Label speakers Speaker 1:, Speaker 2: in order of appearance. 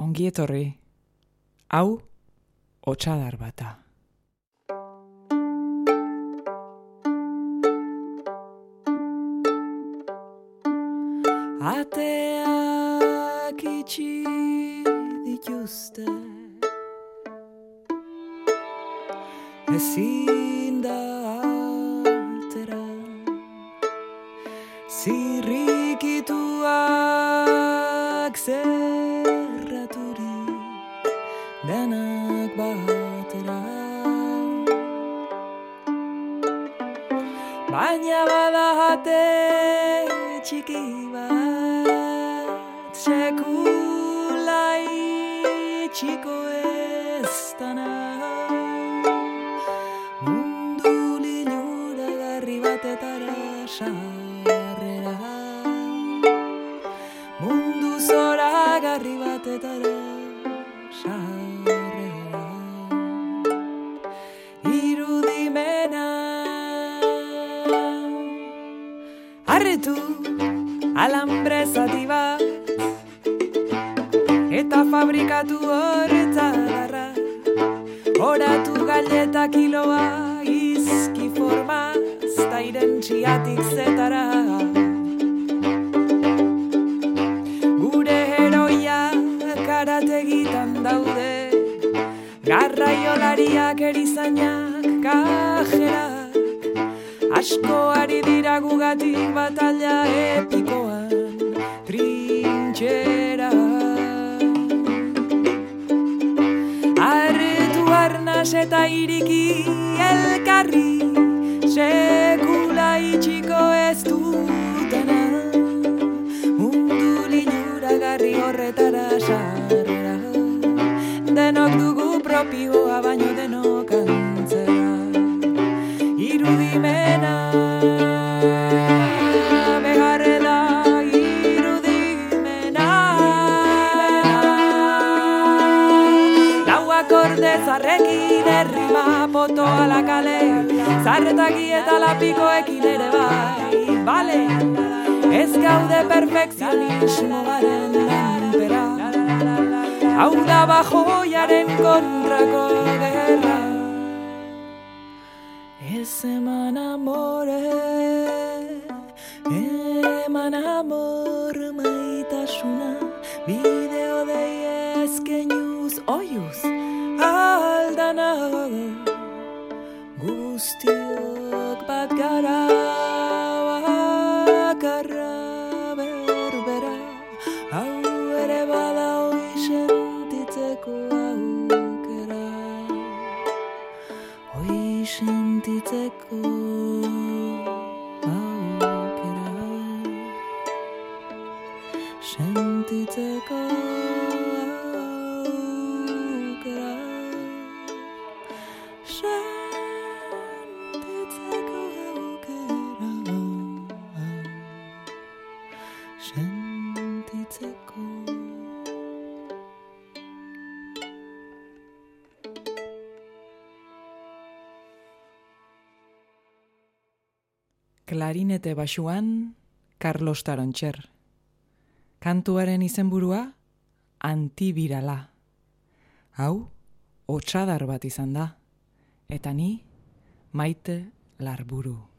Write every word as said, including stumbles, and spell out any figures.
Speaker 1: ongi etorri. Hau, hotsadar bata. Ateak itxi dituzte, ezin da altera, zirrikituak zerraturik denak batera. Baina bada ate txiki bat, sekula itxiko ez dana, mundu liluragarri batetara sarrera, mundu zoragarri batetara sarrera, irudimena harritu alambre zati bat, eta fabrikatu horretzadarra, oratu galleta kiloa izki formaz, ta irentxiatik zetara. Gure heroia karategitan daude, garraiolariak erizainak kajerak, asko ari dira gugatik batalla epikoan trintxera. Arretu arnaz eta iriki elkarri, sekula itxiko ez dutena, mundu liluragarri horretara sarrera, denok dugu propioa baino denok antzera. Irudimena beharre da, irudimena lau akorde zarrekin errima poto ala kale, zarretaki eta lapikoekin ere bai, bale, ez gaude perfekzionismo garen menpera, hau da bajoiaren kontrako gerra. Ez eman amore, eman amor maitasuna, bideo deiez keinuz oiuz aldana, guztiok bat gara bakarra berbera, hau ere bada hoi sentitzeko aukera, hoi sentitzeko aukera, sentitzeko aukera, sentitzeko aukera, sentitzeko. Klarinete basuan, Carlos Tarontxer. Kantuaren izenburua, Antibirala. Hau, hotsadar bat izan da. Eta ni, Maite Larburu.